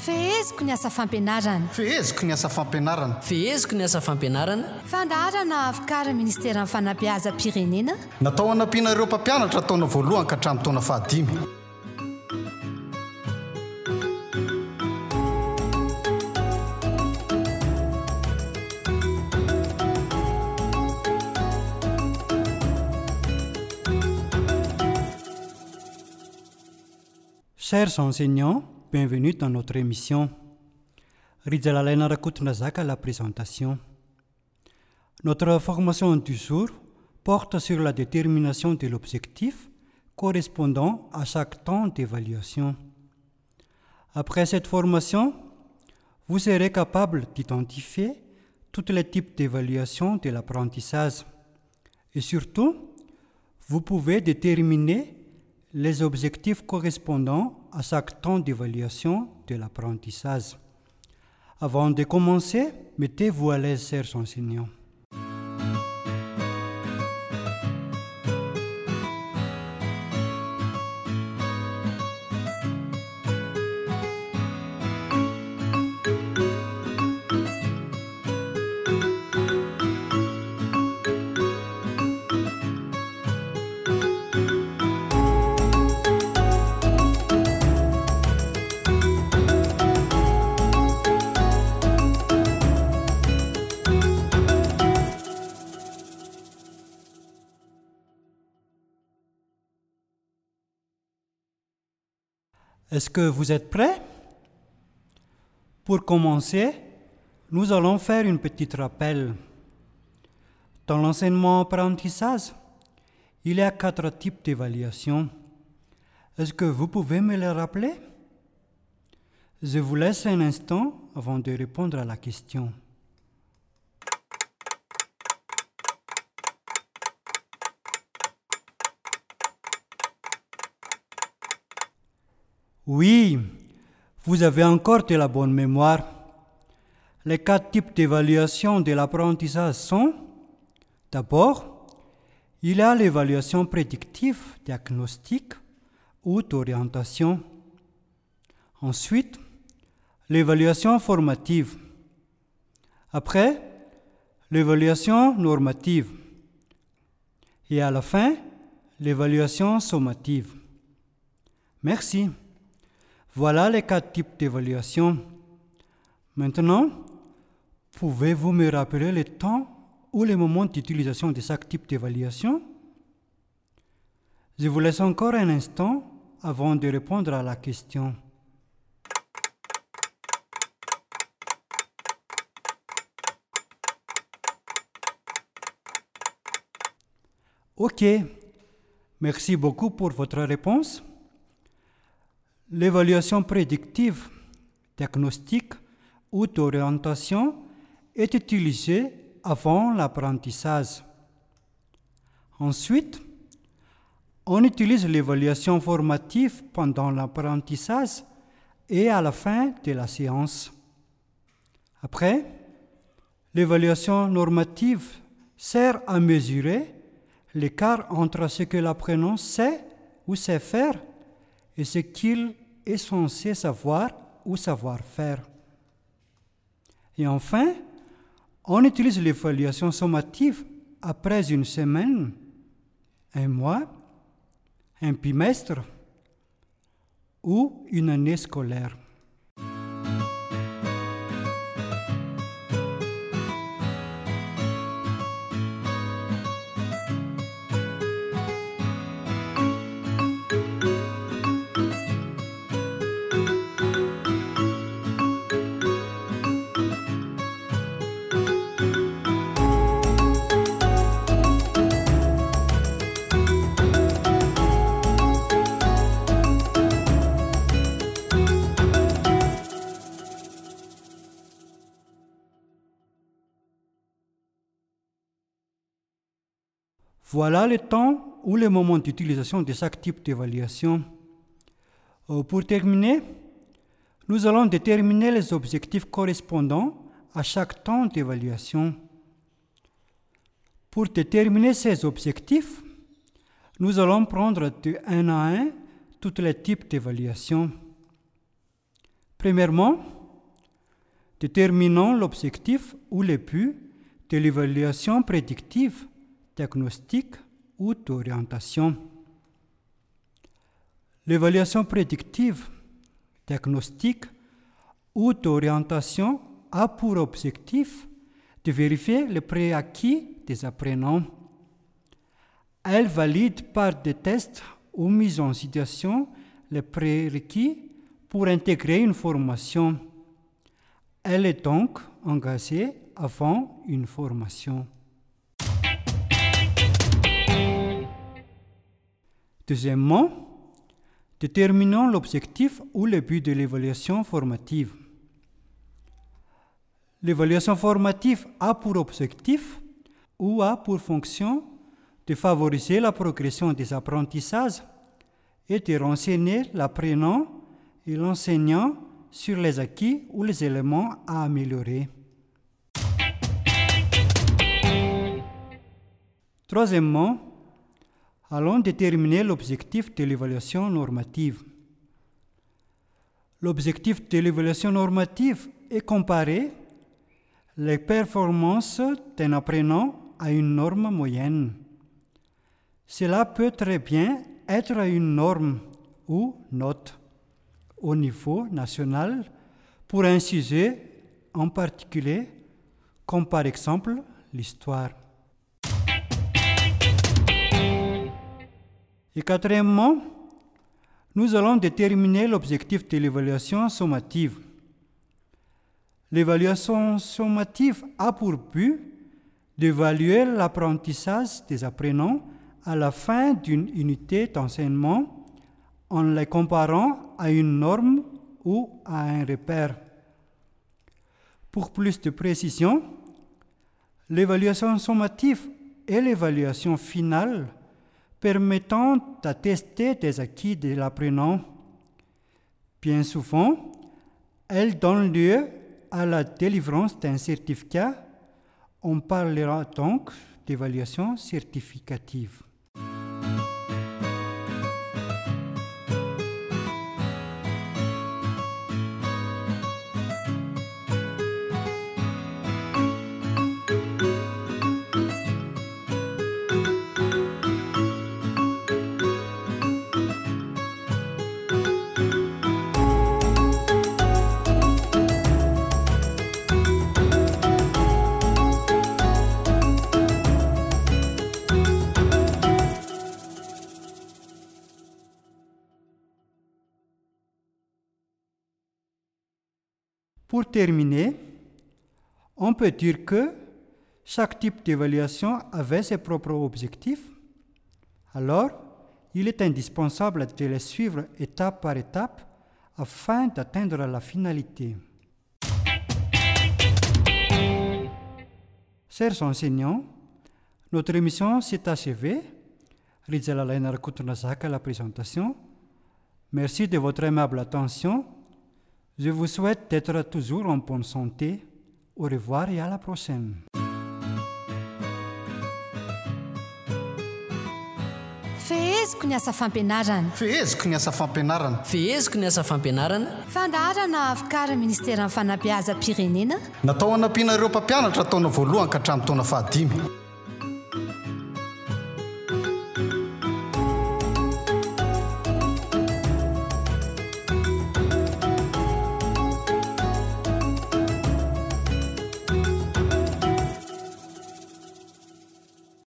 Feheziko ny asa fampianarana. Feheziko ny asa fampianarana. Feheziko ny asa fampianarana. Fandaharana avokarin'ny Ministeran'ny Fanabeazam-pirenena. Natao hanampiana ireo mpampianatra taona voalohany ka hatramin'ny taona 5. Chers enseignants, bienvenue dans notre émission. Ridjalalaina Rakotondrazaka la présentation. Notre formation du jour porte sur la détermination de l'objectif correspondant à chaque temps d'évaluation. Après cette formation, vous serez capable d'identifier tous les types d'évaluation de l'apprentissage. Et surtout, vous pouvez déterminer les objectifs correspondant à chaque temps d'évaluation de l'apprentissage. Avant de commencer, mettez-vous à l'aise, chers enseignants. Est-ce que vous êtes prêts? Pour commencer, nous allons faire un petit rappel. Dans l'enseignement-apprentissage, il y a 4 types d'évaluation. Est-ce que vous pouvez me les rappeler? Je vous laisse un instant avant de répondre à la question. Oui, vous avez encore de la bonne mémoire. Les 4 types d'évaluation de l'apprentissage sont: d'abord, il y a l'évaluation prédictive, diagnostique ou d'orientation. Ensuite, l'évaluation formative. Après, l'évaluation normative. Et à la fin, l'évaluation sommative. Merci. Voilà les 4 types d'évaluation. Maintenant, pouvez-vous me rappeler le temps ou les moments d'utilisation de chaque type d'évaluation? Je vous laisse encore un instant avant de répondre à la question. Ok, merci beaucoup pour votre réponse. L'évaluation prédictive, diagnostique ou d'orientation est utilisée avant l'apprentissage. Ensuite, on utilise l'évaluation formative pendant l'apprentissage et à la fin de la séance. Après, l'évaluation normative sert à mesurer l'écart entre ce que l'apprenant sait ou sait faire et ce qu'il est censé savoir ou savoir faire. Et enfin, on utilise l'évaluation sommative après une semaine, un mois, un bimestre ou une année scolaire. Voilà le temps ou le moment d'utilisation de chaque type d'évaluation. Pour terminer, nous allons déterminer les objectifs correspondant à chaque temps d'évaluation. Pour déterminer ces objectifs, nous allons prendre de un à un tous les types d'évaluation. Premièrement, déterminons l'objectif ou le but de l'évaluation prédictive, diagnostique ou d'orientation. L'évaluation prédictive, diagnostique ou d'orientation a pour objectif de vérifier les préacquis des apprenants. Elle valide par des tests ou mise en situation les prérequis pour intégrer une formation. Elle est donc engagée avant une formation. Deuxièmement, déterminons l'objectif ou le but de l'évaluation formative. L'évaluation formative a pour objectif ou a pour fonction de favoriser la progression des apprentissages et de renseigner l'apprenant et l'enseignant sur les acquis ou les éléments à améliorer. Troisièmement, allons déterminer l'objectif de l'évaluation normative. L'objectif de l'évaluation normative est comparer les performances d'un apprenant à une norme moyenne. Cela peut très bien être une norme ou note au niveau national pour un sujet en particulier, comme par exemple l'histoire. Et quatrièmement, nous allons déterminer l'objectif de l'évaluation sommative. L'évaluation sommative a pour but d'évaluer l'apprentissage des apprenants à la fin d'une unité d'enseignement en les comparant à une norme ou à un repère. Pour plus de précision, l'évaluation sommative est l'évaluation finale permettant d'attester des acquis de l'apprenant. Bien souvent, elle donne lieu à la délivrance d'un certificat. On parlera donc d'évaluation certificative. Pour terminer, on peut dire que chaque type d'évaluation avait ses propres objectifs. Alors, il est indispensable de les suivre étape par étape afin d'atteindre la finalité. Chers enseignants, notre émission s'est achevée. Rizela Laina Rakutunazaka la présentation. Merci de votre aimable attention. Je vous souhaite d'être toujours en bonne santé. Au revoir et à la prochaine. Feheziko ny asa fampianarana. Feheziko ny asa fampianarana. Feheziko ny asa fampianarana. Fandaharana avokarin'ny ministera ny fanabeaza-pirenena. Natao hanampiana ireo mpampianatra taona voalohany ka hatramin'ny taona 5.